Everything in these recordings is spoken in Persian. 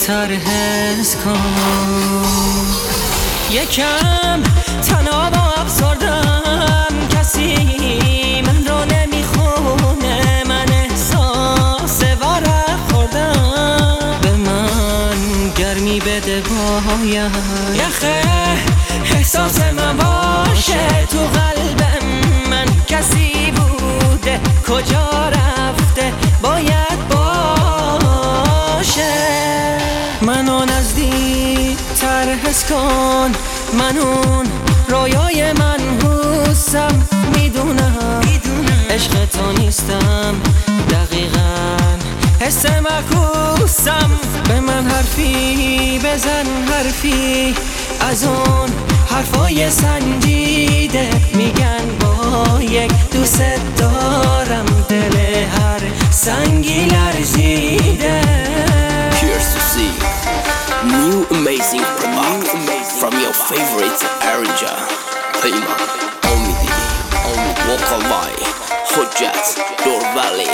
تر حس کن. یکم تنها و افسردم، کسی من رو نمیخونه، من احساس ورق خوردم. به من گرمی بده باید یخه احساس من باشه تو قلب من. کسی بوده کجا رفته باید باشه. منو نزدیک تر حس کن، من اون رویای منحوسم. میدونم عشق تو نیستم، دقیقاً حس معکوسم. به من حرفی بزن، حرفی از اون حرفای سنجیده. میگن با یک دوست دارم دل هر سنگی لرزیده. Here's to see new amazing product from your favorite arranger Payman Omidi Wokawai Hojjat Dorvali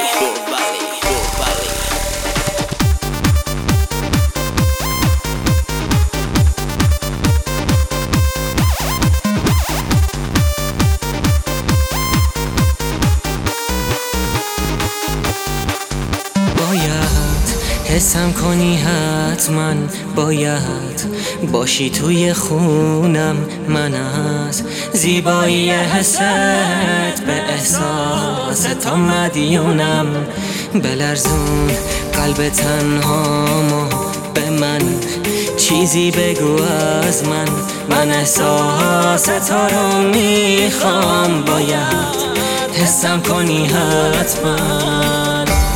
حسم کنی حتما، باید باشی توی خونم. من از زیبایی حست به احساس تو مدیونم. بلرزون قلب تنهامو، به من چیزی بگو از من احساس تو رو میخوام. باید حسم کنی حتما.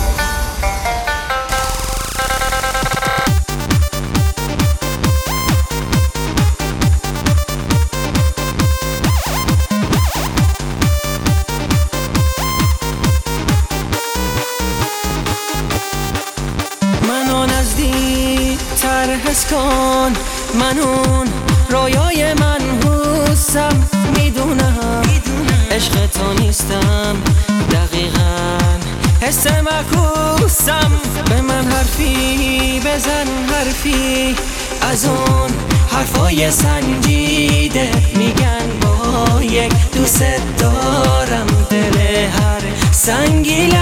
تر حس کن، من اون رویای منحوسم. میدونم عشق تو نیستم، دقیقاً حس معکوسم. به من حرفی بزن، حرفی از اون حرفای سنجیده. میگن با یک دوست دارم دل هر سنگی